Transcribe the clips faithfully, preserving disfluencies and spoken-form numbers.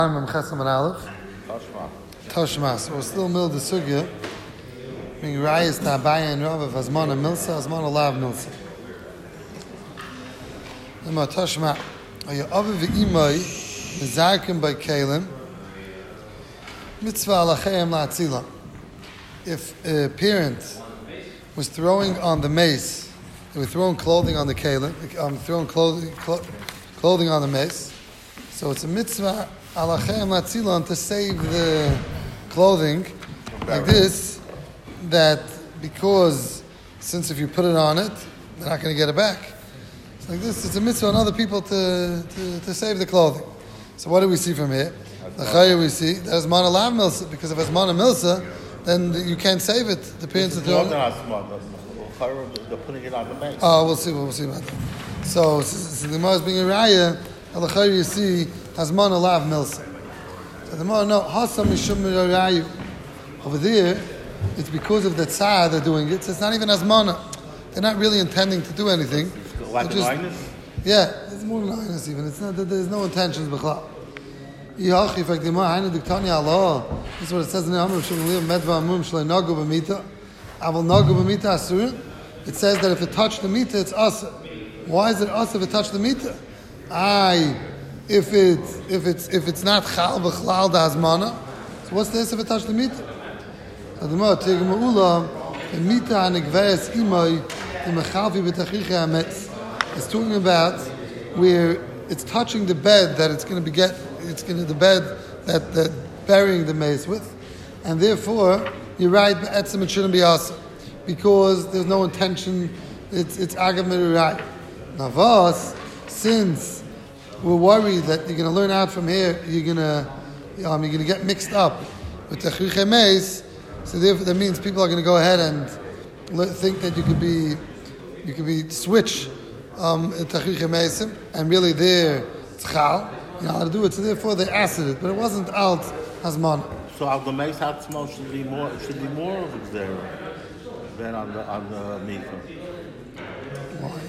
I'm Chesam and Aleph. Toshma. So we're still in the middle of the sugya. Being Rayas Tabaya and Rav of Azmana Milsa, Azmana Lav Milsa. Lema Toshma. Aya Avi v'imai Mizarkim by Kalim Mitzvah Alachayim La'atzila. If a parent was throwing on the mace, they were throwing clothing on the Kalim, um, throwing clothing, clo- clothing on the mace, so it's a mitzvah Alachayim La'atzila to save the clothing like this, that because since if you put it on it, they're not going to get it back. It's like this, it's a mitzvah on other people to, to, to save the clothing. So what do we see from here? The chayah we see, there's mana lav milsa, because if it's mana milsa, then you can't save it. The parents are throwing it. They're putting it on the mace. Oh, we'll see, we'll see about that. So, so the Gemara is being a raya, the chayah you see, has mana lav milsa. So the Gemara, no, hasam mishum mirayu. Over there, it's because of the tzah they're doing it, so it's not even as mana. They're not really intending to do anything. Like just, yeah, it's more than minus even. It's not, there's no intentions b'chlal. This is what it says in the Amr Shalom Medva Amum Shalei Nagu B'Mita. Aval Nagu B'Mita Asurin. It says that if it touched the mita, it's asa. Why is it asa if it touched the mita? Aye, if it if it's if it's not chal b'chlal da'azmana. So what's this if it touched the mita? So the Gemara Tigum Ula the mita anigveres imay the mechalvi b'tachicha ametz. It's talking about where it's touching the bed that it's going to be get. It's going to the bed that that burying the mace with, and therefore you're right. Be'etzim it shouldn't be asa because there's no intention. It's it's agav mirurai. Navas, since we're worried that you're going to learn out from here, you're going to um, you're going to get mixed up with tachriche mace. So therefore, that means people are going to go ahead and think that you could be you could be switch um, tachriche mace, and really there it's chal. You know how to do it, so therefore they acid it, but it wasn't alt hazman. So al the mace hatzmo should be more should be more of it there than on the on the mita. Why?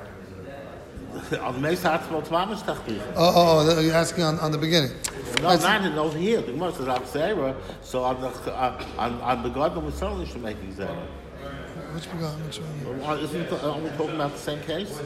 Al the mace hatzmo tmamish tachlich. Oh, oh, oh, you're asking on, on the beginning. No, right, not in over here. The Gemara says Absera. So on the uh, on, on the garden we certainly should make exam. Which begotten? Which one? Well, isn't the, are we talking about the same case?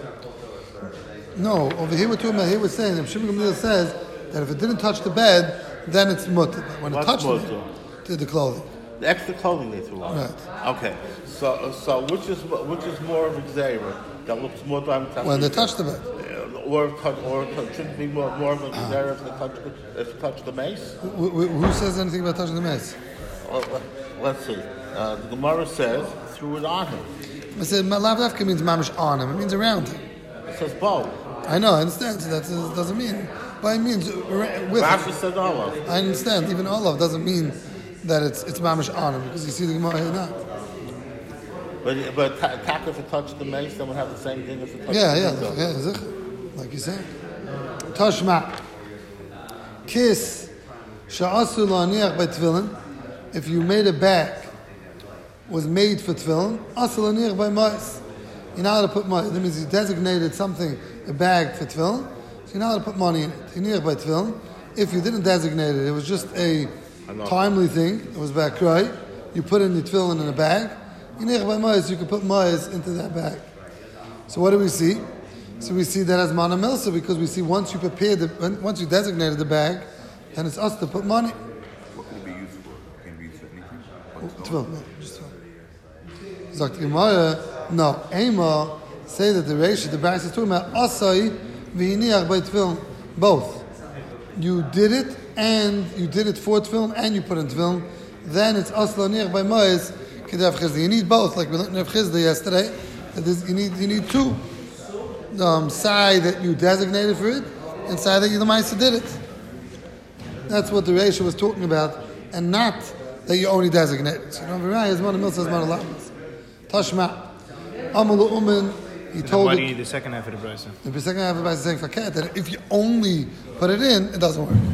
No, over here we're talking about, here we're saying, if Shimon Gamliel says that if it didn't touch the bed, then it's mutter. When What's it touched mutter? it, to the clothing. The extra clothing they threw on. Right. Okay. So so which is which is more of a gzeira that looks more than when they touch the bed, or touch or shouldn't be more more of a gzeira if they touch if they touch the mace. Who, who, who says anything about touching the mace? Well, let's see. Uh, the Gemara says threw it on him. I said lav dafka means mamish on him. It means around him. It says bow. I know, I understand. So that doesn't mean, but it means with. Rashi said olav. I understand. Even olav doesn't mean that it's it's mamish on him because you see the Gemara here now. But but attack if it touched the mace, then would have the same thing if it touched yeah, the yeah, mace. yeah, yeah, like you said. Tashma, kiss sha'asu la'aniach by tefillin. If you made a bag was made for tefillin, asu la'aniach by mice. You're not allowed to put money. That means you designated something, a bag for tefillin, so you're not allowed to put money in it. You're near by tefillin. If you didn't designate it, it was just a timely thing. It was back cry. You put in the tefillin in a bag. You're near by mice. You can put mice into that bag. So what do we see? So we see that as mana milsa because we see once you prepared the, once you designated the bag, then it's us to put money. What can it be used for? Can it be used for anything? Tefillin, no, just tefillin. Sagt Gemara, no, Ema say that the Reish, the Baris is talking about Asai v'iniach by tefillin, both. You did it and you did it for tefillin and you put in tefillin. Then it's Asla niach by Ma'is kedav chizda. You need both, like we learned in chizda yesterday. That you need you need two. Um, side that you designated for it and side that you the Ma'is did it. That's what the Reish was talking about, and not that you only designated. So you know, V'raya is one of Milsa is one of Lamas. Tashma, Amalu Umen, he told why it. do you need the second half of the brisa? The second half of the brisa is saying faket that if you only put it in, it doesn't work.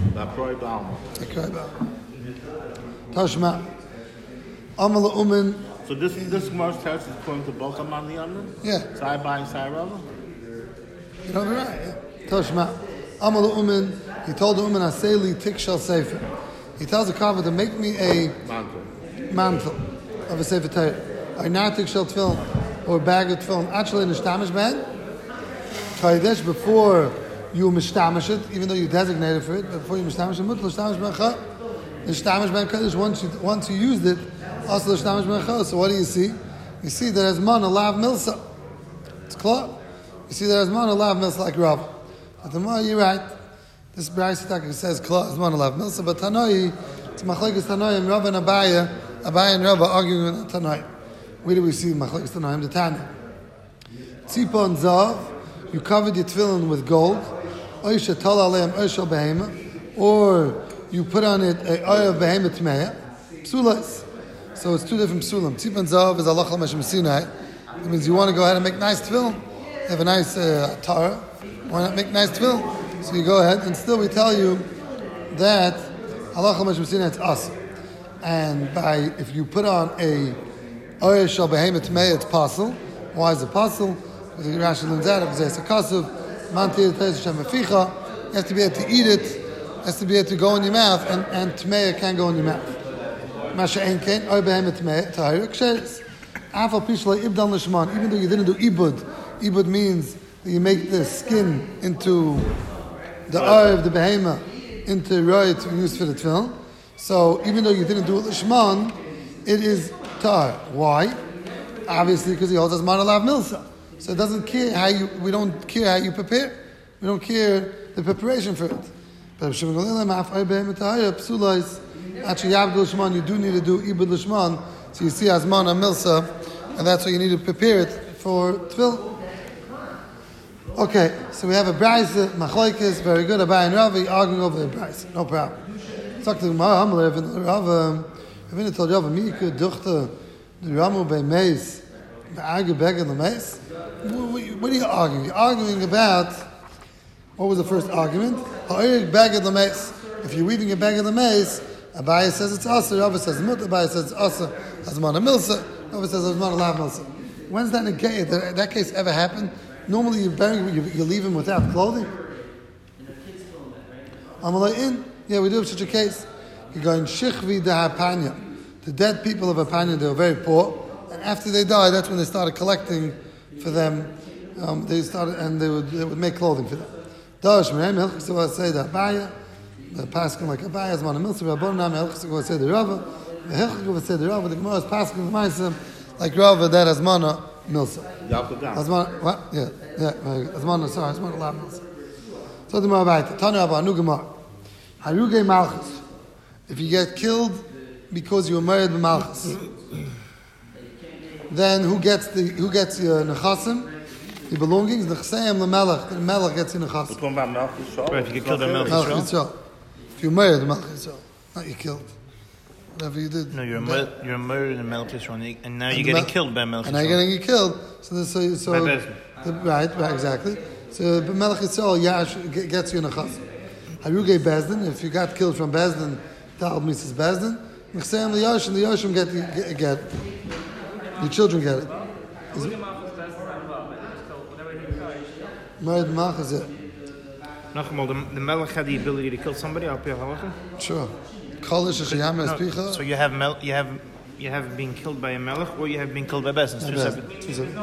Tashma, Amalu Umen. So this this Gemara starts is according to both of them on the other? Yeah. Side by side, rather? You know, right? Yeah. Tashma, Amalu Umen, He told the woman, Aseli Tikshal Sefer. He tells the carpenter, make me a Mantle. mantle of a Sefer Torah. Or not Tikshal Tefillin, or a bag of Tefillin. Actually, in the Shtamish Ben, Kodesh, before you mishtamish it, even though you designated for it, but before you mishtamish it, mutl shtamish ben cha. The shtamish ben kodesh, once you once you used it, also the shtamish ben cha. So what do you see? You see that as man a lav milsa. It's clear. You see that as man a lav milsa like Rav. But the more you're right. This Bryce says clear as man a lav milsa, but Tanoi, it's machlekes Tanoi and Rav and Abaya, Abaya and Rav arguing with Tanoi. Where do we see machlekes Tanoi? The Tanya. Tzipa and Zav. You covered your tefillin with gold, or you put on it a oil of behemah tmeya, psulas. So it's two different psulam. Tzip and zav is Allah Mashem Sinai. It means you want to go ahead and make nice tefillin. You have a nice uh, Torah. Why not make nice tefillin? So you go ahead, and still we tell you that Allah Mashem Sinai it's us. And by if you put on a oil shel behemah tmeya, it's possible. Why is it possible? The Rashi learns out because it's a kasav. Mantir teis Hashem meficha. You have to be able to eat it. It has to be able to go in your mouth, and and tmeya can go in your mouth. Masha ein ken oy behem tmeya tahir ksheres. Afal pishlei ibdan lishman. Even though you didn't do ibud, ibud means that you make the skin into the oil of the behema into roy to be used for the tefillin. So even though you didn't do it lishman, it is tar. Why? Obviously, because he holds us man alav milsa. So it doesn't care how you, we don't care how you prepare. We don't care the preparation for it. But actually, you do need to do ibud lishman. So you see azman and milsa, and that's why you need to prepare it for tefillin. Okay, so we have a brayse, machlokes, very good. Abai and Ravi arguing over the brayse. No problem. Talk to the Gemara, Amar, Rav, Ravina told Rav, mi could duchte the Ramu bei meis, the argue beggar the meis. What are you arguing? You're arguing about, what was the first argument? If you're reading a bag of the mace, Abaya says it's asa, Rava says mut, Abaya says it's asa, Azman milsa, Rava says Azman alav milsa. When's that negated? Did that case ever happen? Normally you're burying, you, you leave him without clothing. Amalai in, yeah, we do have such a case. You go in Shichvi de Hapanya. The dead people of Hapanya, they were very poor, and after they died, that's when they started collecting for them. Um, they started, and they would they would make clothing for them. Dash Mehem Hilchus will say the Abaya, the Paskin like Abaya is Mana Milsa. Rabbanam Hilchus will say the Rava. The Hilchus will say the Rava. The Gemara is Paskin the Ma'asim like Rava that has Mana Milsa. Asmana what? Yeah, yeah. Asmana sorry, Asmana Lav Milsa. So the Gemara Abayta Tanu Abba Nu Gemara Haruge Malchus. If you get killed because you were married with Malchus, then who gets the who gets your nechasim, the belongings? The chesayim lemelech. The melech gets your nechasim. We're talking about Melech Yisrael. Right, if you get killed by Melech Melech Yisrael. Yisrael. If you married Melech Yisrael, not you killed. Whatever you did. No, you're a mur- you're a murderer in Melech Yisrael, and you- and now And you're the getting Mel- killed by Melech And now you're Yisrael. getting killed. So this, so so By Bezdin. the, right, right, exactly. So but Melech Yisrael Yash ge- gets your nechasim. Haruge Bezdin. If you got killed from Bezdin, Tal Missus Bezdin. Chesayim leYoshim. The Yoshim get get get. Your children get it. Married Malchus, yeah. Nachmal, the, the Melech had the ability to kill somebody. I'll pay halacha. Sure. Kolish Shayam No, Espicha. so you have mel- you have you have been killed by a Melech, or you have been killed by Bezdin. Two separate.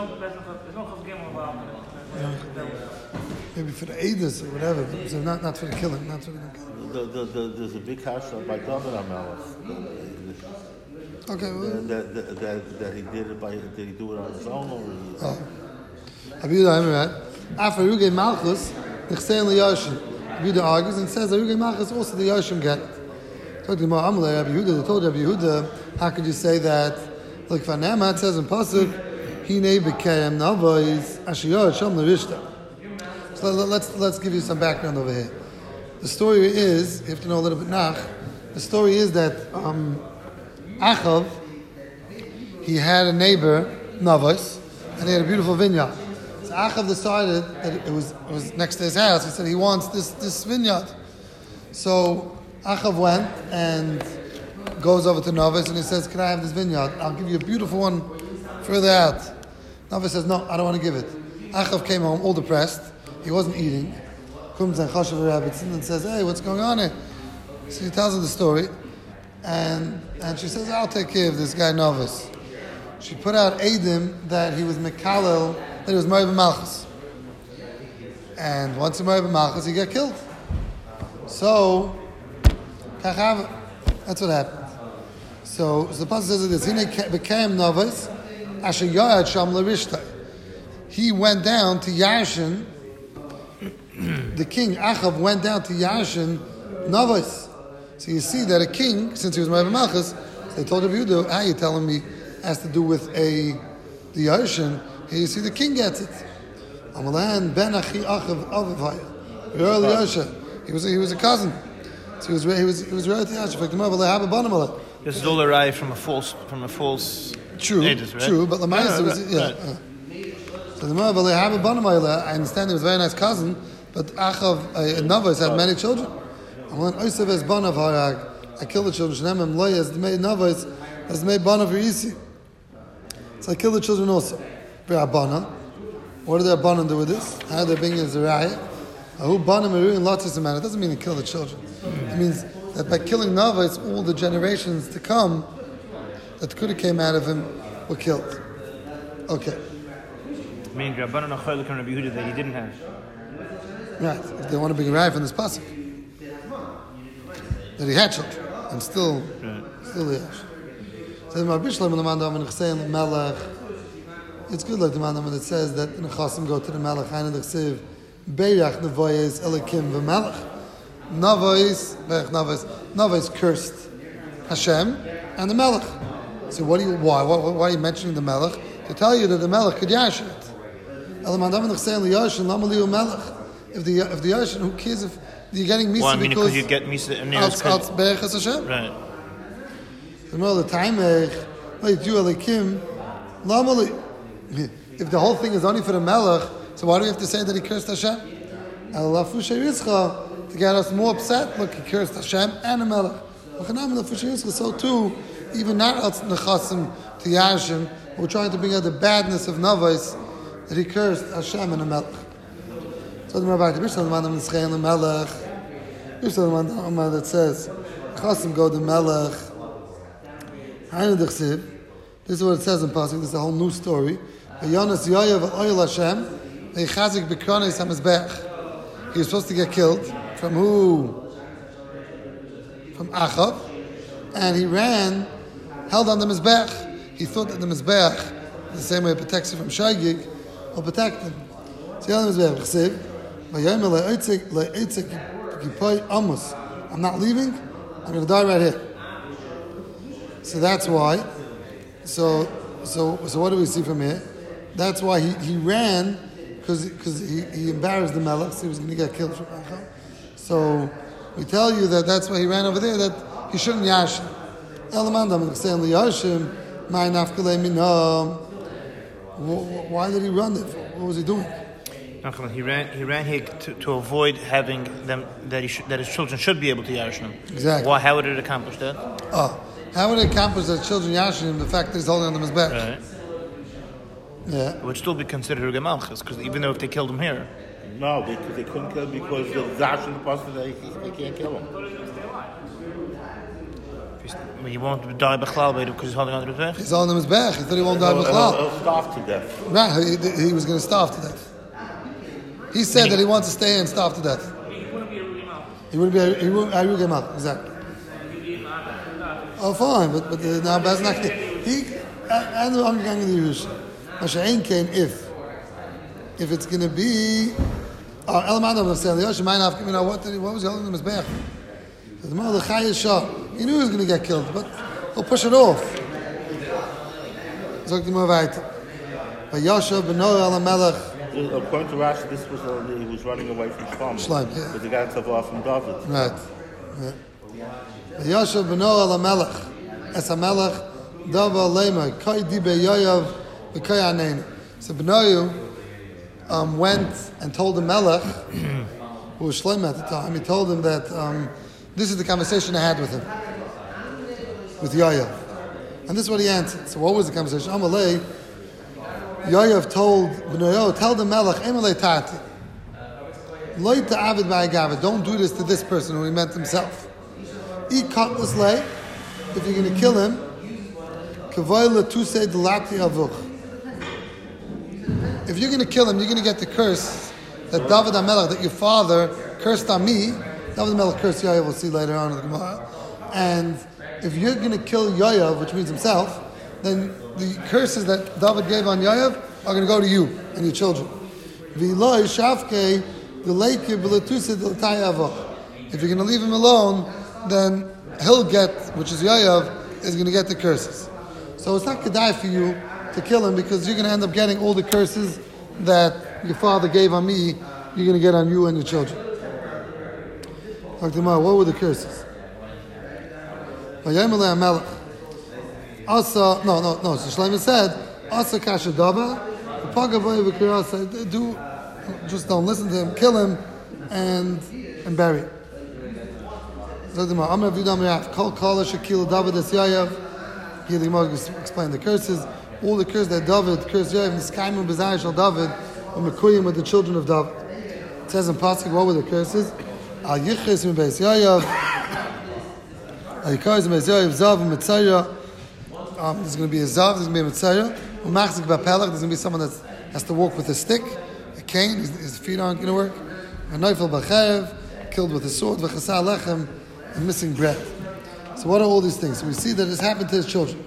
Maybe for the Aedis or whatever, so not, not for the killing, not for the killing. The, the, the, there's a big house by David HaMelech. Okay, well, That, that, that, that he did it by, did he do it on his own or he, oh. Abiuda, I'm right. After Aruge Malchus, the Chsein L'Yoshim. Abiuda argues and says Aruge Malchus also the Yoshim get it. Talk to Mar Amalei, Rabbi Yehuda, they told Rabbi Yehuda, how could you say that? Like Vanema, it says in Pasuk, Hine B'Kerem Navois, Asher Shom L'Rishta. So let's, let's give you some background over here. The story is, you have to know a little bit nach, the story is that um, Achav, he had a neighbor, Navos, and he had a beautiful vineyard. So Achav decided that it was, it was next to his house. He said he wants this, this vineyard. So Achav went and goes over to Navos and he says, can I have this vineyard? I'll give you a beautiful one further out. Navos says, no, I don't want to give it. Achav came home all depressed. He wasn't eating. comes and Chashav Rabbitzin and says, hey, what's going on here? So he tells her the story, and and she says, I'll take care of this guy novice. She put out Eidim that he was Mekalel, that he was Moed Malchus. And once he Moed Malchus, he got killed. So, Kachav, that's what happened. So, so the pasuk says this, Hine became novice, Asher Yoyad Sham L'Rishtai. He went down to Yashin, the king Achav went down to Yashin novice. So you see that a king, since he was Moed Malchus, they told Yehuda, how you telling me has to do with a the Yashin? Here you see the king gets it. Amalan ben Achi Achav Avivaya. Early Yashin. He was a, he was a cousin. So he was he was he was relative Yashin. This is all arrived from a false from a false. True, edit, right? true, but the no, no, was right, yeah. right. Uh. So the Gemara, I understand he was a very nice cousin, but Achav uh, Navos had many children. And when Osev es Banav Harag, I killed the children. Shneim Loy as made Navos as made Banav Yisi. So I killed the children also. B'Abana. What did the Abana do with this? How did they bring in Zerayah? Who Bana Meru and Lotus man? It doesn't mean he killed the children. It means that by killing Navos, all the generations to come that could have came out of him were killed. Okay. Meaning Rabbanan Achoylik and Rabbi Yehuda that he didn't have. Right. If they want to bring a raya from this pasuk, that he had children and still, Right. still he has. So the Marbishlam and the Mandam and Chsein Melech. It's good like the Mandam when it says that the Chasim go to the Melech. Hainu Dechsev Beirach Nevoyes Elikim v'Melech. Navois Beirach Navois Navois cursed Hashem and the Melech. So what do you why why, why are you mentioning the Melech? To tell you that the Melech could yashin it. If the if the Yashin, who cares if you're getting Misa Well, I mean, because you get Misa and Als Als Berachas Hashem. Right. The more the time like do Elikim, normally if the whole thing is only for the Melech, so why do we have to say that he cursed Hashem? To get us more upset, look, he cursed Hashem and the Melech. So too, even not Als Nechasim to Yashin, we're trying to bring out the badness of Navos that he cursed Hashem and the Melech. So the Rabbi Bishlam Mandam Nischei the Melech. Bishlam Mandam that says Chasim go the Melech. Hainu Dechsiv. This is what it says in Pasuk. This is a whole new story. Yonas Yoyav Oyel Hashem. Chazik B'Kronis HaMizbech. He was supposed to get killed from who? From Achav, and he ran, held on the Mizbech. He thought that the Mizbech, the same way it protects you from Shaygig, will protect him. So he held the Mizbech. Chsiv. I'm not leaving. I'm going to die right here. So that's why. So so so what do we see from here? That's why he, he ran because because he, he embarrassed the Melech. So he was going to get killed from Achav. So we tell you that that's why he ran over there. That he shouldn't yashin. Elamandam saying liyashim my nafkalei minam. Why did he run there? What was he doing? He ran. He ran here to, to avoid having them that he should, that his children should be able to yashin him. Exactly. Why? How would it accomplish that? Oh, how would it accomplish that children yashin him? The fact that he's holding on to his back. Right. Yeah. It would still be considered a gemalchus because even though if they killed him here, No, they, they couldn't kill him because the zash in the person they, they can't kill him. he won't die b'chlal because he's holding on to his back. He's holding on his back. He thought he won't die He'll, b'chlal. he'll, he'll starve to death. Right, he, he was going to starve to death. He said that he wants to stay and starve to death. He wouldn't be a, he wouldn't Ayur Gemal, exactly. Oh, fine, but but uh, now that's not he. And the Angang of the Yerush, Mashain came if if it's going to be. Oh, El Madam of Sel Yosh, mine after what did he, what was he holding him his back? The Mother Chayyah Shah, he knew he was going to get killed, but he'll push it off. Zog the Movite. But Yasha Beno El Melech. According to Rashi, this was uh, he was running away from Shlomo. Shlomo, yeah. But the guy took off from David. Right. Yasha Beno El Melech. Es HaMelech Dava Lema Kai Dibe Yoyav V'Kai Anein. So Benoyu um, went and told the Melech, who was Shlomo at the time, he told him that um, this is the conversation I had with him, with Yoyav. And this is what he answered. So what was the conversation? Amalei, Yoyav told Benoyo, tell the Melech, Emalei Tati. Lo ta'avid ba'agavid. Don't do this to this person who he meant himself. Eat cutlass lay. If you're going to kill him, kavay letusei delati avuch. If you're going to kill him, you're going to get the curse that David HaMelech, that your father cursed on me. David HaMelech cursed Yoav, we'll see later on in the Gemara. And if you're going to kill Yoav, which means himself, then the curses that David gave on Yoav are going to go to you and your children. If you're going to leave him alone, then he'll get, which is Yoav, is going to get the curses. So it's not kedai for you to kill him because you're going to end up getting all the curses that your father gave on me, you're going to get on you and your children. What were the curses? Asa, no, no, no. So Shlomo said, Asa kashadava, do, just don't listen to him, kill him, and and bury him. Here the Gemara explain the curses. All the curses that David cursed Yoav, and Skaimu Bezai Shal David, and Mekuyim with the children of David. It says in Pasuk, what were the curses? Al Yichis Mebeis Yoav, Al Yikais Mebeis Yoav, Zav and Mitzayah. Um, there's going to be a Zav, there's going to be a Mitzayah. Umachzik Bapelach, there's going to be someone that has to walk with a stick, a cane, his, his feet aren't going to work. A Neifel Bachayev, killed with a sword, V'chasar Lechem, and missing bread. So what are all these things? So we see that this happened to his children.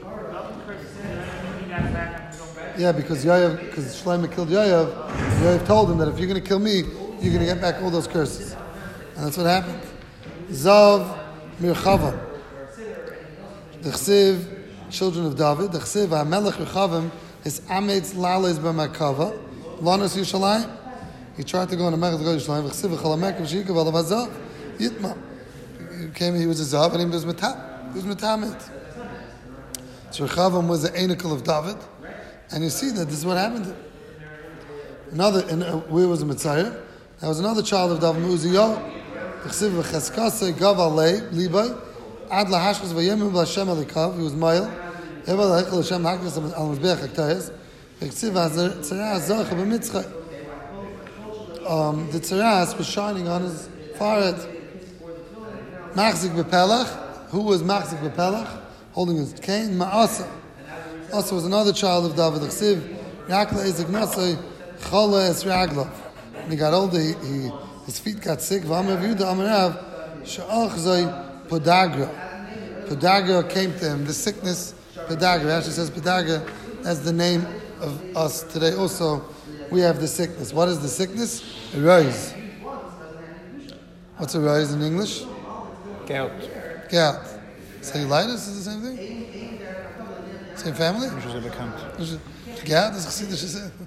Yeah, because Yoav, because Shlomo killed Yoav, Yoav told him that if you're going to kill me, you're going to get back all those curses. And that's what happened. Zav Mirchava. The Chsiv, children of David, the Chsiv, HaMelech Rechavim, his Ametz Lales B'Makava, Lanos Yushalayim. He tried to go on a Mechaz Go Yushalayim, the Chsiv, Chalamek, V'shikav, Alav HaZav, Yitma. He came, he was a Zav, and he was Matam. He was Matamet. So Rechavim was the Einikel of David. And you see that this is what happened to him. Another, and uh, where was the Mitzayah? There was another child of David, Uziyahu. Chsiv v'cheskasei gav alei libay ad lahashkas v'yemim v'Hashem alikav. He was male. Eva lahechel Hashem haknas al mizbeach haktayes. Chsiv v'tzaras zarcha b'mitzchay. Um, the tzaras was shining on his forehead. Machzik b'pelach. Who was Machzik b'pelach? Holding his cane. Ma'asa. Also was another child of David. Chsiv Yakla Ezik Nasai Chala Es Raglav. When he got older, he, he his feet got sick. V'amar Yehuda Amarav Sha'ach Zay Podagra. Podagra came to him. The sickness, Podagra. Actually says Podagra. That's the name of us today. Also, we have the sickness. What is the sickness? A rise. What's a rise in English? Gout. Gout. Cellulitis is the same thing? Same family? Which was a bekannt. Gout is Chassidish, is it?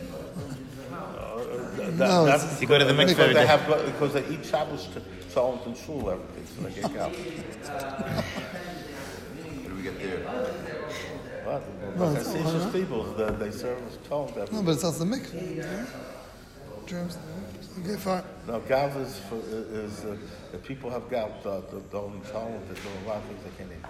No, it's- that's You go to the mikveh every because they day. have because they eat Shabbos to Tzolent and Shul everything, so they get out. What do we get there? What? No, Like it's all Hasidic right. people, they, they serve us Tzolent No, everything. but it's also the mikveh. Germs. Okay, fine. No, gout is for is uh, if people have gout, uh, the don't eat Tzolent. They do a lot of things they can't eat.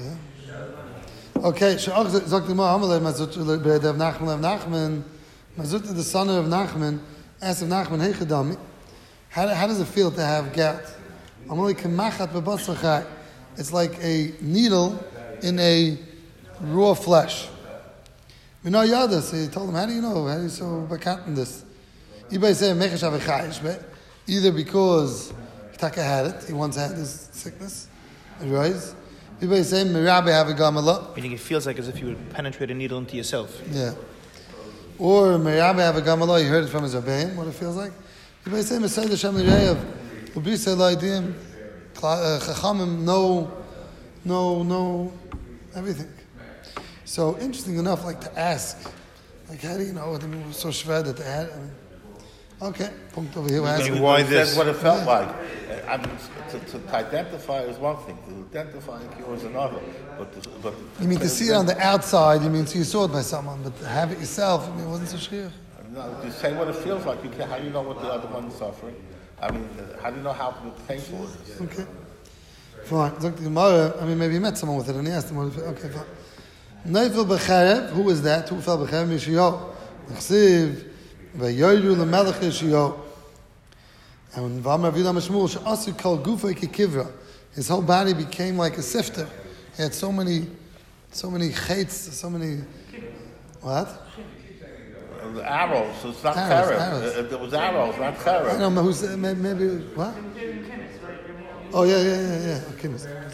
Okay, Sha'ach sagt immer, Amalei, Mazut, Be'edev Nachman, Lev Nachman, Mazut, the son of Nachman, asked of Nachman, hey, Chedami, how, how does it feel to have gout? Amalei, Kemachat B'Basachai. It's like a needle in a raw flesh. We know Yada, so he told him, how do you know? How do you so bakat in this? Ibay said, Mechesh Avechayish, either because Taka had it, he once had this sickness, it rise. People say, "Merabe have a gamala." Meaning it feels like as if you would penetrate a needle into yourself. Yeah. Or Merabe have a gamala. You heard it from his Rebbeim. What it feels like. People say, "Mesayid Hashem l'Reyev." Ubi say l'Aidim. Chachamim know, know, know everything. So interesting enough, like to ask, like how do you know? I mean, it was so shver that they had. I mean, okay, punkt over here. We're asking. Why That's this? what it felt like. I mean, to, to, to identify is one thing. To identify a cure is another. But to, but You mean to see it on the outside? You mean to you saw it by someone, but to have it yourself? I mean, it wasn't so shver. No, you say what it feels like. You can, how do you know what the other one is suffering? I mean, uh, how do you know how painful it is? Okay. Fine. Zok the Gemara, I mean, maybe he met someone with it and he asked him what it felt. Okay, fine. Neifel Becharev, who was that? Who fell Becharev? Yishayahu. Chsiv, Vayoyru L'melech Yishayahu. And V'amar Rav Yehuda Mishmul she'asu kol gufay kikivra. His whole body became like a sifter. He had so many, so many chates, so many, what? The arrows, so it's not Arrows, cherub. arrows. Uh, There was arrows, not I cherub. don't know who's, uh, maybe, maybe what? Oh, yeah, yeah, yeah, yeah. Okay.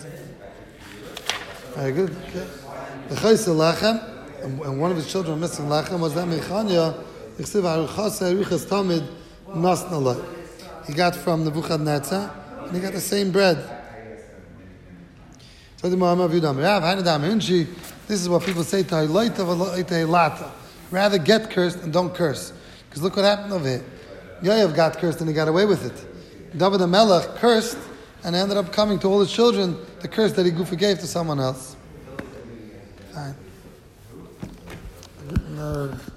Very good. Okay. The Chaysel Lachem, and and one of his children missing Lachem was that Mechanya, Yichsiv Aruchasa Aruchas Tamid Nasnalai. He got from Nebuchadnezzar, and he got the same bread. So the Muhammad Yudam, Rav Hanadam Hinchi, this is what people say to Haylaita Haylaita. Rather get cursed and don't curse. Because look what happened over here. Yoav got cursed and he got away with it. David HaMelech cursed and ended up coming to all his children the curse that he forgave to someone else. Fine. No.